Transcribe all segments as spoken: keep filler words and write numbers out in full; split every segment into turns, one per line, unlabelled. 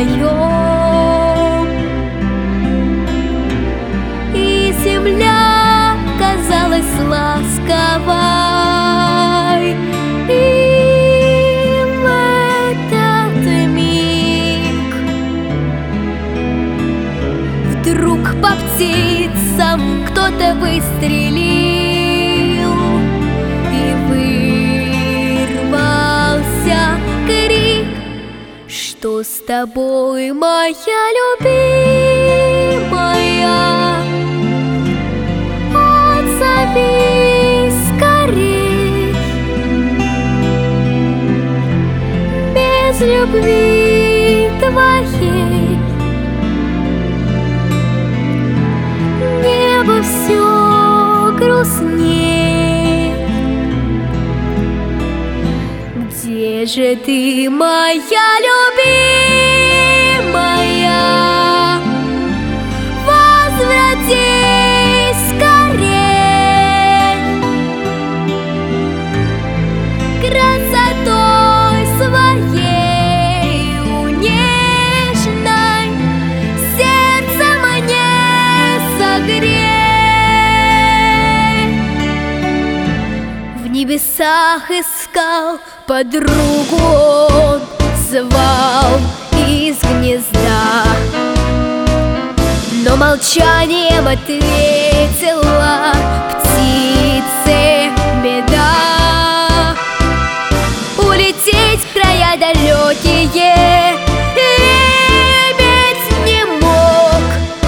вдвоем, и земля казалась ласковой. И в этот миг вдруг по птицам кто-то выстрелил, и вырвался крик: что с тобой, моя любимая? Отзовись скорей, без любви твоей небо все грустнее. Где же ты, моя любимая? Возвратись скорей, красотой своей нежной сердце мне согрей. В небесах искал подругу он, звал из гнезда, но молчанием ответила птице беда. Улететь в края далекие лебедь не мог,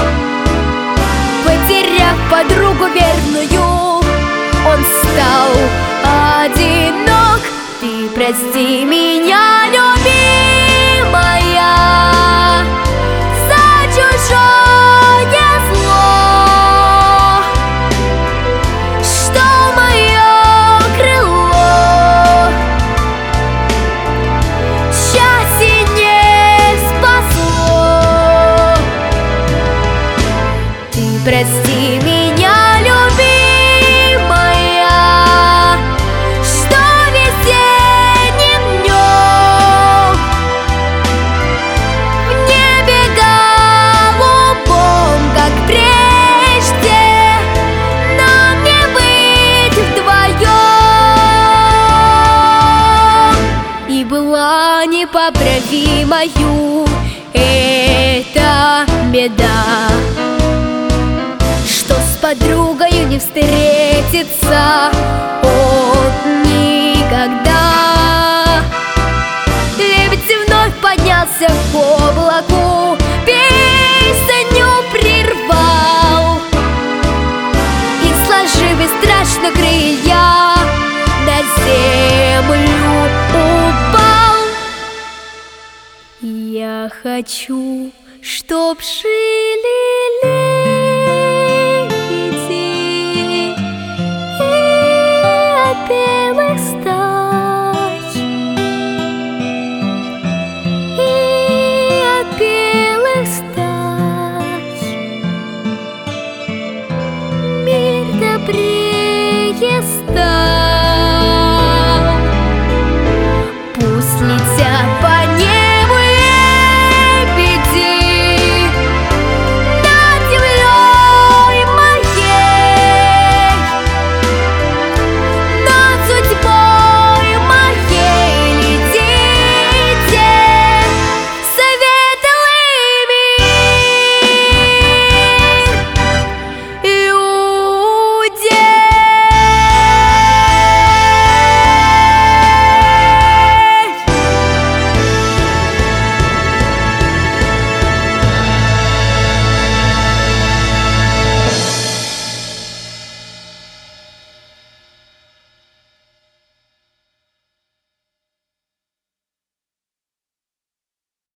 потеряв подругу верную, он стал одинок. Ты прости меня, любимая, за чужое зло, что мое крыло счастье не спасло. Ты прости меня, любимая, что весенним днем в небе голубом, как прежде, нам не быть вдвоем. И была непоправимою эта беда, что с подругою не встретиться он никогда. Лебедь вновь поднялся к облаку, песню прервал и, сложив бесстрашно крылья, на землю упал. Я хочу, чтоб жить